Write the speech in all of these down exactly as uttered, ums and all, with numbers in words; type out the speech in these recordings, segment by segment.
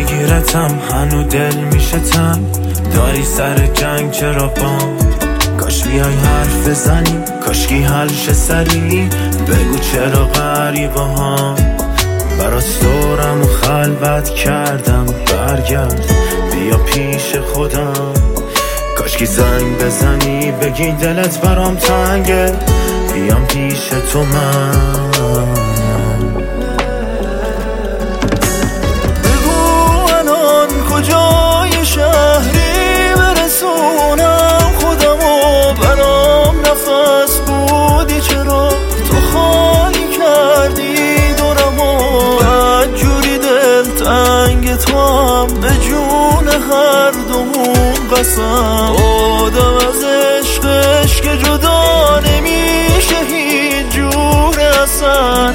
میگیرتم هنو دل میشه تن داری سر جنگ چرا بام کاش بیای حرف بزنی کاشکی حلش سری بگو چرا غریبه ها برات دورم و خلوت کردم برگرد بیا پیش خودم کاشکی زنگ بزنی بگی دلت برام تنگه بیام پیش تو من بگو الان کجای شهری برسونم خودمو برام نفس بودی چرا تو خالی کردی دورمو بدجوری دل تنگ تو هم به جون هر دومون قسم آدم از عشقش که جدا نمیشه هیچ جور اصلا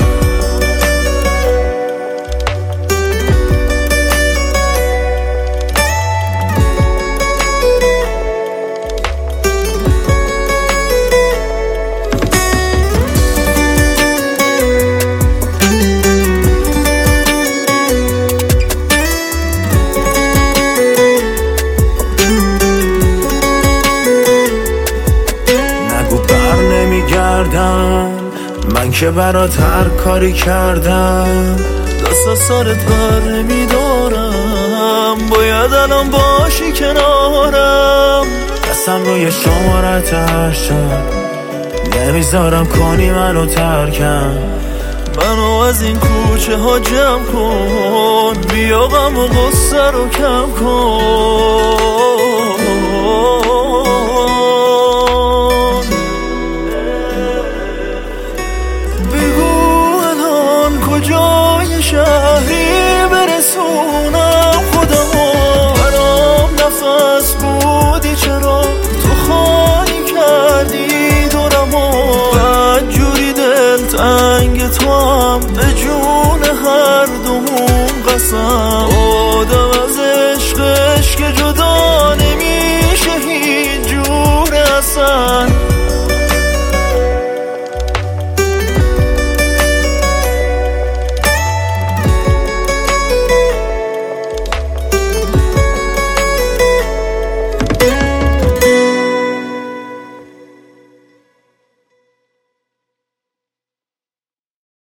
من که برات هر کاری کردم دست از سرت بر نمیدارم باید الان باشی کنارم دستم روی شمارت هشتم نمیذارم کنی منو ترکم منو از این کوچه ها جمع کن بیا غم و غصه رو کم کن